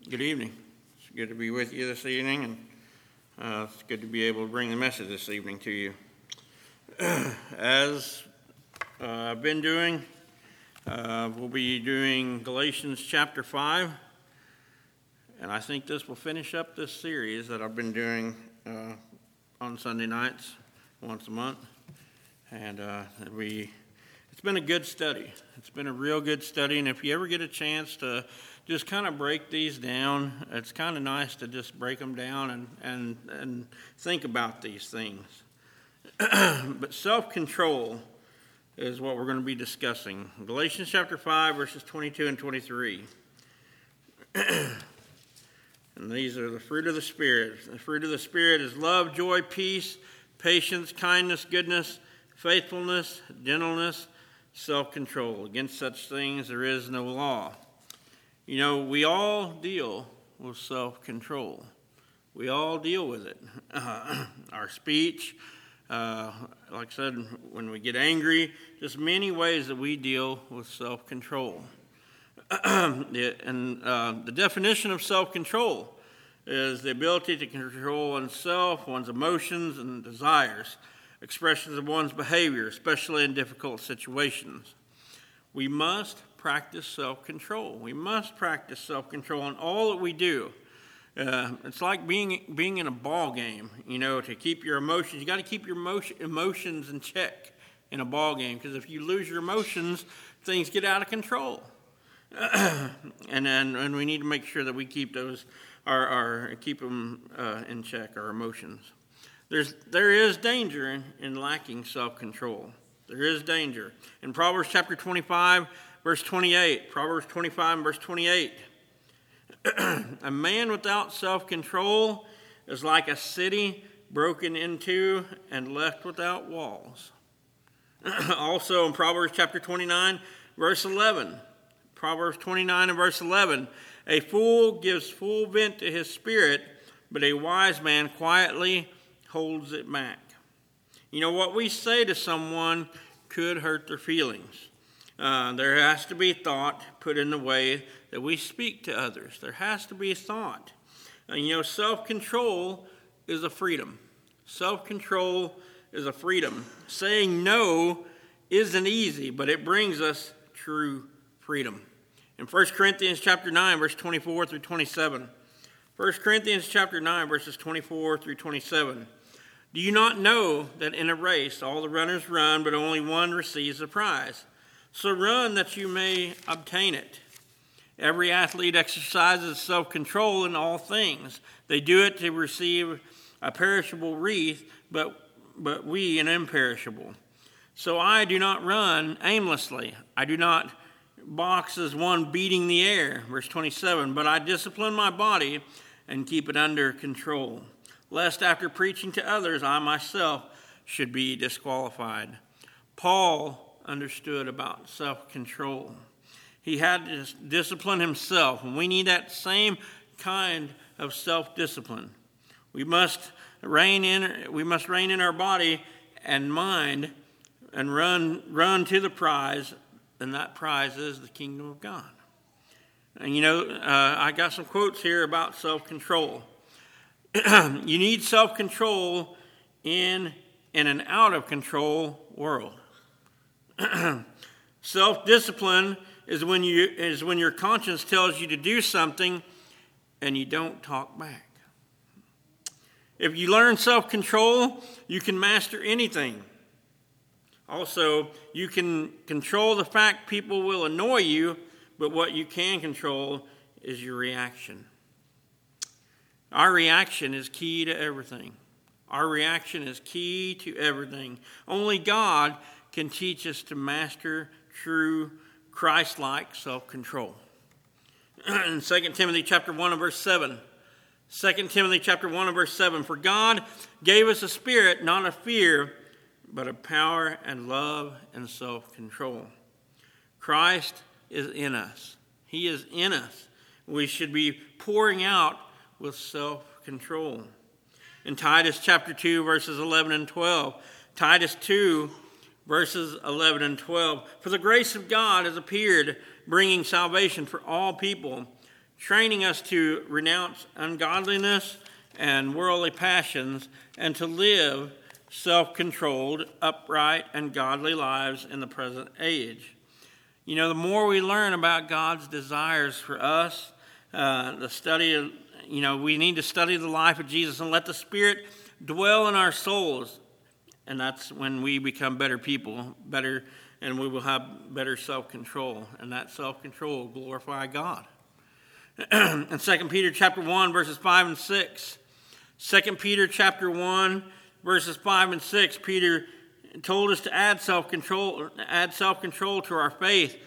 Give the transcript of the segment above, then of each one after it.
Good evening. It's good to be with you this evening, and it's good to be able to bring the message this evening to you. As I've been doing, we'll be doing Galatians chapter 5, and I think this will finish up this series that I've been doing on Sunday nights once a month, and it's been a good study. It's been a real good study, and if you ever get a chance to just kind of break these down, it's kind of nice to just break them down and think about these things. But self-control is what we're going to be discussing. Galatians chapter 5, verses 22 and 23. And these are the fruit of the Spirit. The fruit of the Spirit is love, joy, peace, patience, kindness, goodness, faithfulness, gentleness, self-control. Against such things there is no law. You know, we all deal with self-control. We all deal with it. Our speech, like I said, when we get angry, just many ways that we deal with self-control. The definition of self-control is the ability to control oneself, one's emotions and desires, expressions of one's behavior, especially in difficult situations. We must practice self-control. We must practice self-control in all that we do. It's like being in a ball game, you know, to keep your emotions. You got to keep your emotions in check in a ball game, because if you lose your emotions, things get out of control. and we need to make sure that we keep those, keep them in check, our emotions. There is danger in lacking self-control. There is danger. In Proverbs chapter 25, verse 28, Proverbs 25 and verse 28, a man without self-control is like a city broken into and left without walls. Also in Proverbs chapter 29, verse 11, Proverbs 29 and verse 11, a fool gives full vent to his spirit, but a wise man quietly holds it back. You know, what we say to someone could hurt their feelings. There has to be thought put in the way that we speak to others. There has to be thought. You know, self-control is a freedom. Self-control is a freedom. Saying no isn't easy, but it brings us true freedom. In 1 Corinthians chapter 9, verse 24 through 27. 1 Corinthians chapter 9, verses 24 through 27. Do you not know that in a race all the runners run, but only one receives the prize? So run that you may obtain it. Every athlete exercises self-control in all things. They do it to receive a perishable wreath, but we an imperishable. So I do not run aimlessly. I do not box as one beating the air. Verse 27, but I discipline my body and keep it under control, lest after preaching to others, I myself should be disqualified. Paul understood about self-control. He had to discipline himself, and we need that same kind of self-discipline. We must rein in our body and mind and run to the prize, and that prize is the kingdom of God. And you know, I got some quotes here about self-control. You need self-control in an out-of-control world. Self-discipline is when your conscience tells you to do something and you don't talk back. If you learn self-control, you can master anything. Also, you can control the fact people will annoy you, but what you can control is your reaction. Our reaction is key to everything. Our reaction is key to everything. Only God can teach us to master true Christ-like self-control. In 2 Timothy chapter 1 and verse 7. 2 Timothy chapter 1 and verse 7. For God gave us a spirit not of fear, but of power and love and self-control. Christ is in us. He is in us. We should be pouring out with self-control. In Titus chapter 2, verses 11 and 12, Titus 2, verses 11 and 12, for the grace of God has appeared, bringing salvation for all people, training us to renounce ungodliness and worldly passions and to live self-controlled, upright, and godly lives in the present age. You know, the more we learn about God's desires for us, the study of, we need to study the life of Jesus and let the Spirit dwell in our souls. And that's when we become better people, and we will have better self-control. And that self-control will glorify God. In 2 Peter chapter 1, verses 5 and 6. 2 Peter chapter 1, verses 5 and 6, Peter told us to add self-control to our faith.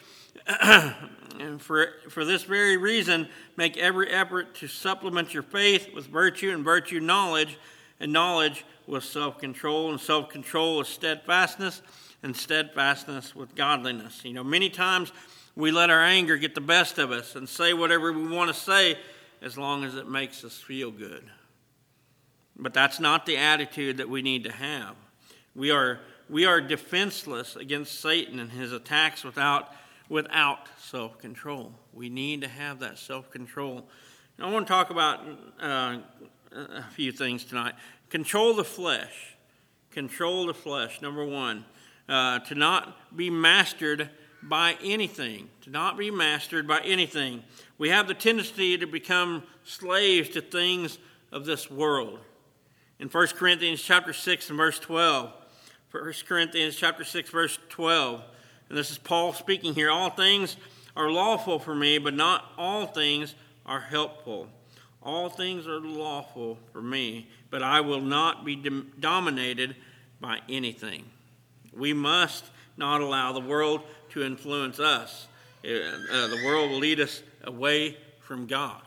And for this very reason, make every effort to supplement your faith with virtue, and virtue knowledge, and knowledge with self-control, and self-control with steadfastness, and steadfastness with godliness. Many times we let our anger get the best of us and say whatever we want to say as long as it makes us feel good. But that's not the attitude that we need to have. We are defenseless against Satan and his attacks without self-control. We need to have that self-control. And I want to talk about a few things tonight. Control the flesh. Control the flesh. Number one, to not be mastered by anything. To not be mastered by anything. We have the tendency to become slaves to things of this world. In 1 Corinthians chapter 6 and verse 12, 1 Corinthians chapter 6 verse 12, and this is Paul speaking here, all things are lawful for me, but not all things are helpful. All things are lawful for me, but I will not be dominated by anything. We must not allow the world to influence us. The world will lead us away from God.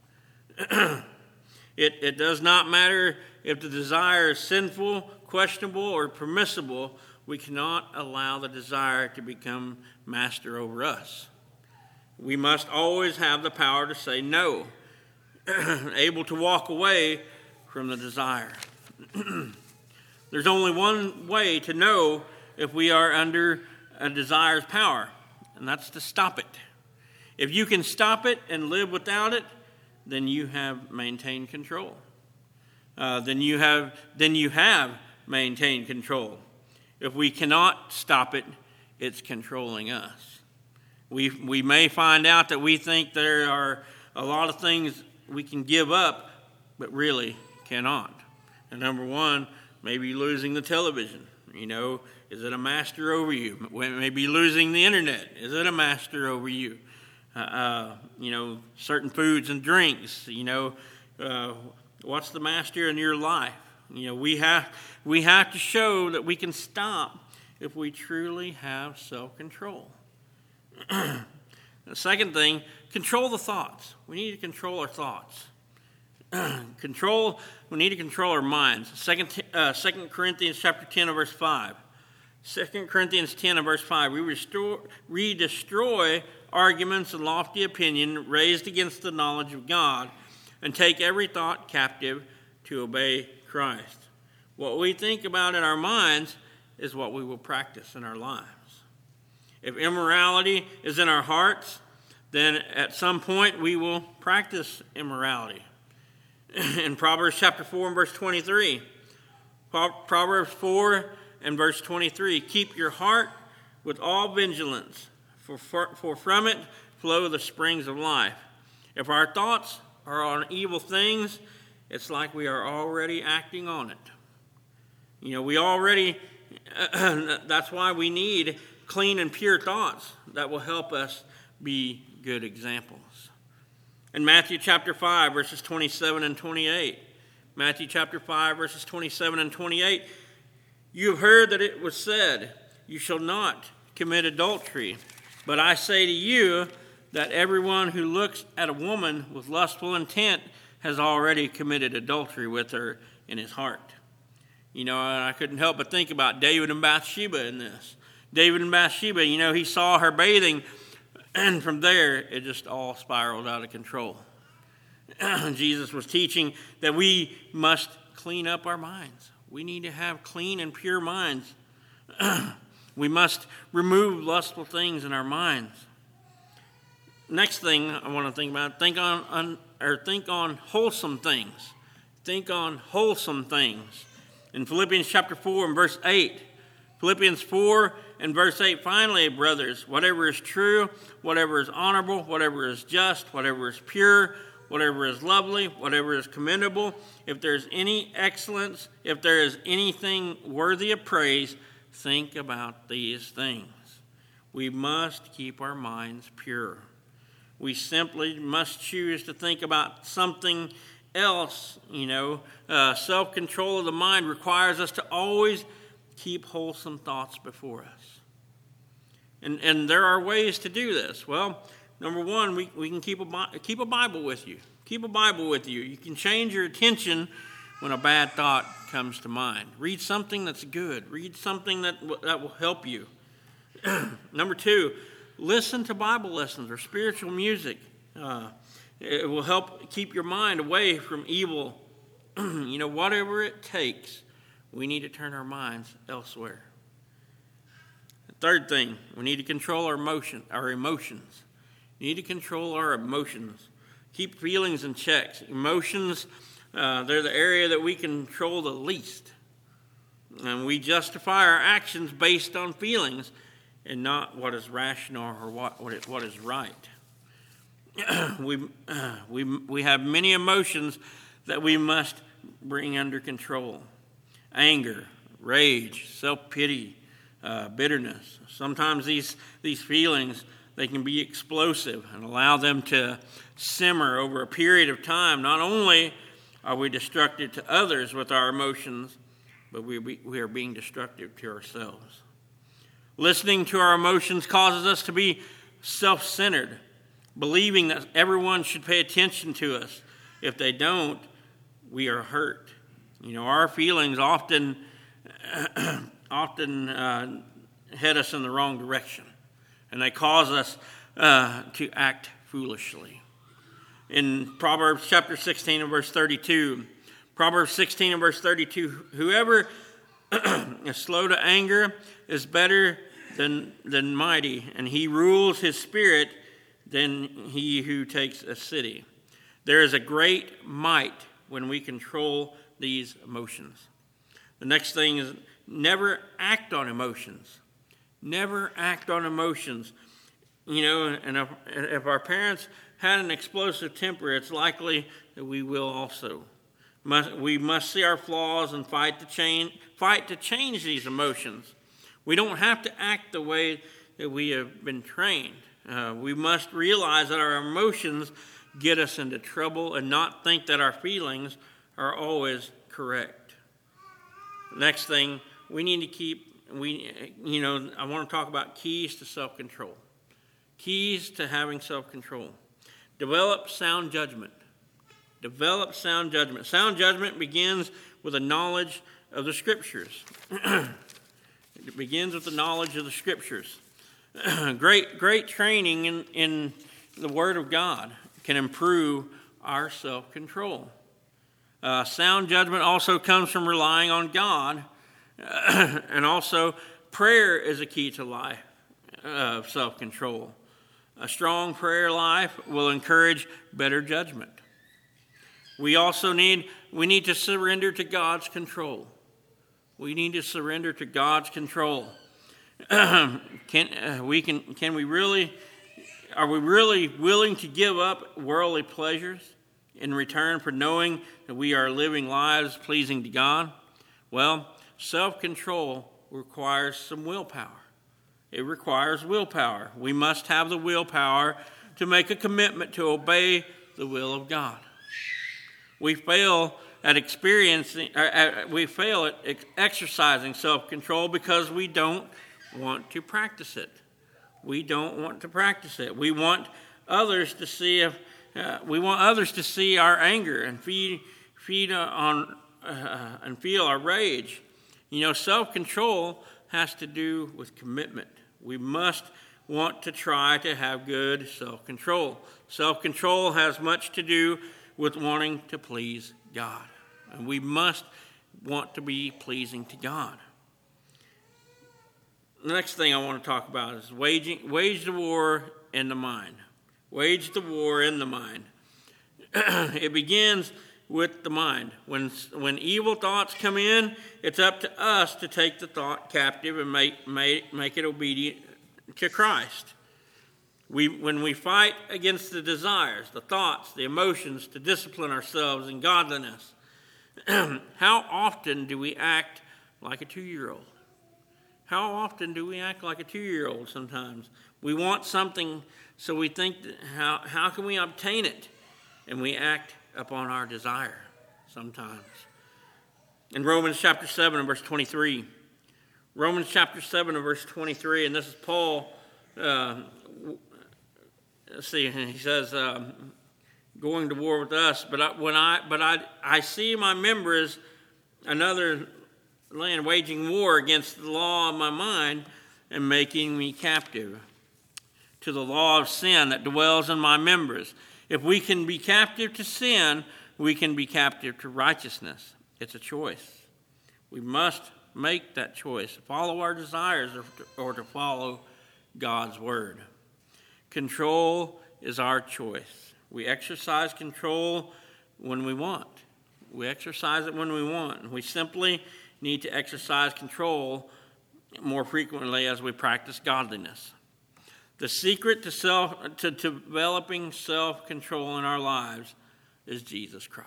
It does not matter if the desire is sinful, questionable, or permissible. We cannot allow the desire to become master over us. We must always have the power to say no, able to walk away from the desire. There's only one way to know if we are under a desire's power, and that's to stop it. If you can stop it and live without it, then you have maintained control. Then you have maintained control. If we cannot stop it, it's controlling us. We may find out that we think there are a lot of things we can give up, but really cannot. And number one, maybe losing the television. Is it a master over you? Maybe losing the internet. Is it a master over you? Certain foods and drinks. What's the master in your life? We have to show that we can stop if we truly have self-control. The second thing, control the thoughts. We need to control our thoughts. We need to control our minds. 2 Corinthians chapter 10 verse 5. 2 Corinthians 10 verse 5. We destroy arguments and lofty opinion raised against the knowledge of God, and take every thought captive to obey Christ. What we think about in our minds is what we will practice in our lives. If immorality is in our hearts, then at some point we will practice immorality. In Proverbs chapter 4 and verse 23, Proverbs 4 and verse 23, keep your heart with all vigilance, for from it flow the springs of life. If our thoughts are on evil things, it's like we are already acting on it. That's why we need clean and pure thoughts that will help us be good examples. In Matthew chapter 5, verses 27 and 28, Matthew chapter 5, verses 27 and 28, you have heard that it was said, you shall not commit adultery. But I say to you that everyone who looks at a woman with lustful intent has already committed adultery with her in his heart. And I couldn't help but think about David and Bathsheba in this. David and Bathsheba, he saw her bathing, and from there, it just all spiraled out of control. Jesus was teaching that we must clean up our minds. We need to have clean and pure minds. We must remove lustful things in our minds. Next thing I want to think about, think on wholesome things. Think on wholesome things. In Philippians chapter 4 and verse 8, Philippians 4 and verse 8, finally, brothers, whatever is true, whatever is honorable, whatever is just, whatever is pure, whatever is lovely, whatever is commendable, if there is any excellence, if there is anything worthy of praise, think about these things. We must keep our minds pure. We simply must choose to think about something else. Self-control of the mind requires us to always keep wholesome thoughts before us. And there are ways to do this. Well, number one, we can keep a Bible with you. Keep a Bible with you. You can change your attention when a bad thought comes to mind. Read something that's good. Read something that will help you. Number two, listen to Bible lessons or spiritual music. It will help keep your mind away from evil. Whatever it takes, we need to turn our minds elsewhere. The third thing, we need to control our emotions. We need to control our emotions. Keep feelings in check. Emotions, they're the area that we control the least. And we justify our actions based on feelings and not what is rational or what is right. We have many emotions that we must bring under control. Anger, rage, self-pity, bitterness. Sometimes these feelings, they can be explosive and allow them to simmer over a period of time. Not only are we destructive to others with our emotions, but we are being destructive to ourselves. Listening to our emotions causes us to be self-centered, believing that everyone should pay attention to us. If they don't, we are hurt. Our feelings often head us in the wrong direction, and they cause us to act foolishly. In Proverbs chapter 16 and verse 32, whoever is slow to anger is better than mighty, and he rules his spirit than he who takes a city. There is a great might when we control these emotions. The next thing is never act on emotions. Never act on emotions. And if our parents had an explosive temper, it's likely that we will also. We must see our flaws and fight to change these emotions. We don't have to act the way that we have been trained. We must realize that our emotions get us into trouble and not think that our feelings are always correct. Next thing, we need to I want to talk about keys to self-control. Keys to having self-control. Develop sound judgment. Sound judgment begins with a knowledge of the Scriptures. It begins with the knowledge of the Scriptures. Great training in the Word of God can improve our self-control. Sound judgment also comes from relying on God, and also prayer is a key to life of self-control. A strong prayer life will encourage better judgment. We also need to surrender to God's control. We need to surrender to God's control. Are we really willing to give up worldly pleasures in return for knowing that we are living lives pleasing to God? Well, self-control requires some willpower. It requires willpower. We must have the willpower to make a commitment to obey the will of God. We fail at exercising self-control because we don't want to practice it. We want others to see our anger and feed on and feel our rage. Self-control has to do with commitment. We must want to try to have good self-control. Self-control has much to do with wanting to please God. And we must want to be pleasing to God. The next thing I want to talk about is wage the war in the mind. Wage the war in the mind. It begins with the mind. When evil thoughts come in, it's up to us to take the thought captive and make it obedient to Christ. When we fight against the desires, the thoughts, the emotions to discipline ourselves in godliness, how often do we act like a 2-year-old? How often do we act like a 2-year-old sometimes? We want something, so we think, how can we obtain it? And we act upon our desire sometimes. In Romans chapter 7 and verse 23, Romans chapter 7 and verse 23, and this is Paul, he says, going to war with us, but I see my members, another land, waging war against the law of my mind and making me captive to the law of sin that dwells in my members. If we can be captive to sin, we can be captive to righteousness. It's a choice. We must make that choice, follow our desires or to follow God's word. Control is our choice. We exercise control when we want. We exercise it when we want. We simply need to exercise control more frequently as we practice godliness. The secret to developing self-control in our lives is Jesus Christ.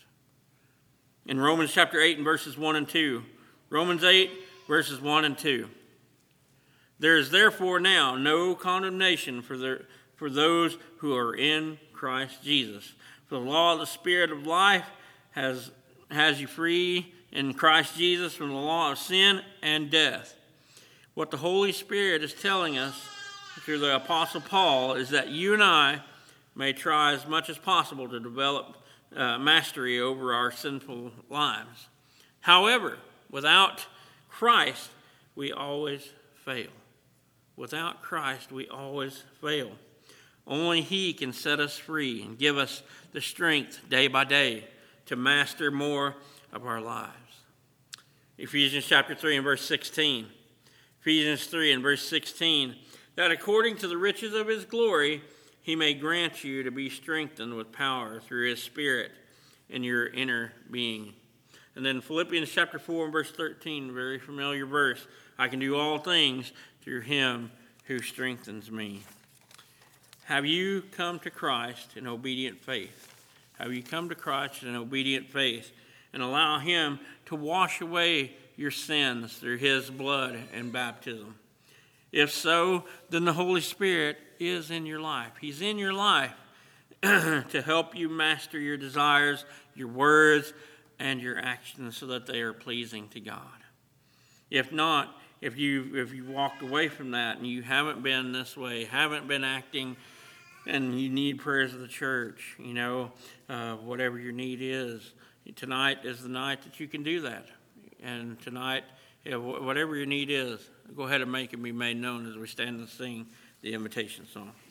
In Romans chapter 8 and verses 1 and 2, Romans 8 verses 1 and 2, there is therefore now no condemnation for those who are in Christ Jesus. For the law of the Spirit of life has you free in Christ Jesus from the law of sin and death. What the Holy Spirit is telling us through the Apostle Paul is that you and I may try as much as possible to develop mastery over our sinful lives. However, without Christ, we always fail. Without Christ, we always fail. Only He can set us free and give us the strength day by day to master more of our lives. Ephesians chapter 3 and verse 16. Ephesians 3 and verse 16. That according to the riches of His glory, He may grant you to be strengthened with power through His Spirit in your inner being. And then Philippians chapter 4 and verse 13, very familiar verse. I can do all things through Him who strengthens me. Have you come to Christ in obedient faith? Have you come to Christ in obedient faith and allow Him to wash away your sins through His blood and baptism? If so, then the Holy Spirit is in your life. He's in your life to help you master your desires, your words, and your actions so that they are pleasing to God. If not, if you walked away from that and you haven't been this way, haven't been acting, and you need prayers of the church, whatever your need is, tonight is the night that you can do that. And tonight, whatever your need is, go ahead and make it be made known as we stand and sing the invitation song.